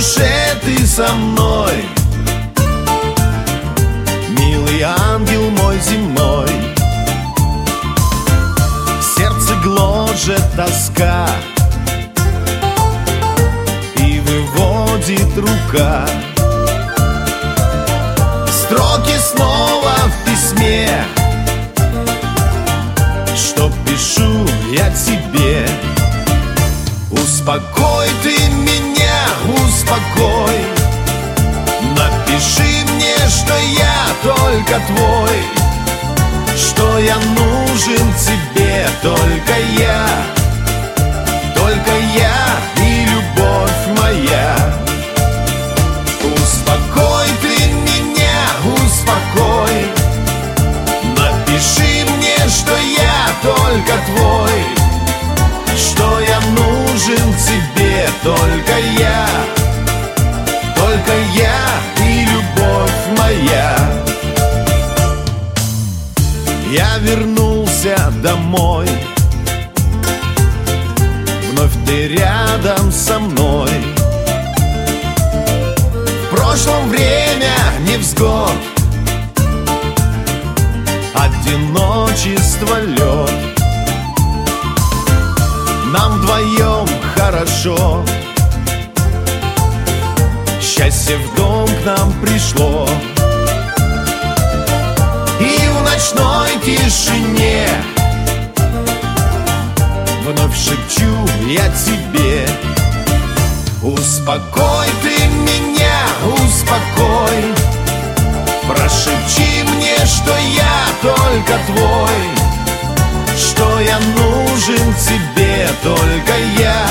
душе ты со мной, милый ангел мой земной. Сердце гложет тоска и выводит рука. Строки снова в письме, что пишу я тебе. Успокой ты меня, успокой. Напиши мне, что я только твой, что я нужен тебе, только я и любовь моя. Успокой ты меня, успокой. Напиши мне, что я только твой, что я нужен тебе, только я и любовь моя. Я вернулся домой, вновь ты рядом со мной. В прошлом время невзгод, одиночество лед. Нам вдвоем хорошо, счастье в дом к нам пришло. И в ночной тишине вновь шепчу я тебе. Успокой ты меня, успокой. Прошепчи мне, что я только твой, что я нужен тебе, только я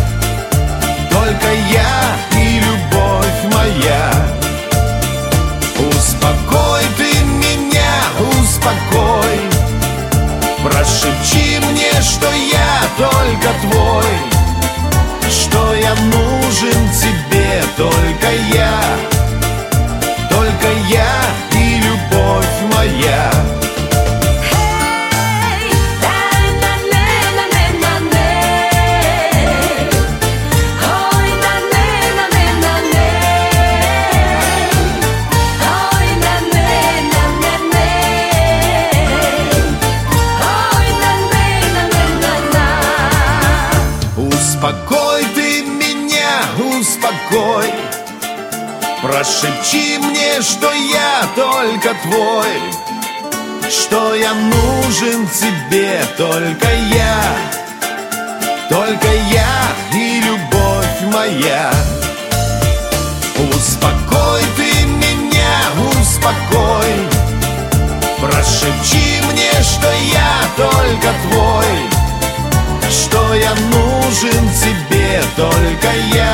и любовь моя. Успокой ты меня, успокой. Прошепчи мне, что я только твой, что я нужен тебе, только я и любовь моя. Успокой ты меня, успокой. Прошепчи мне, что я только твой, что я нужен тебе, только я и любовь моя. Успокой ты меня, успокой. Прошепчи мне, что я только твой, что я нужен тебе, только я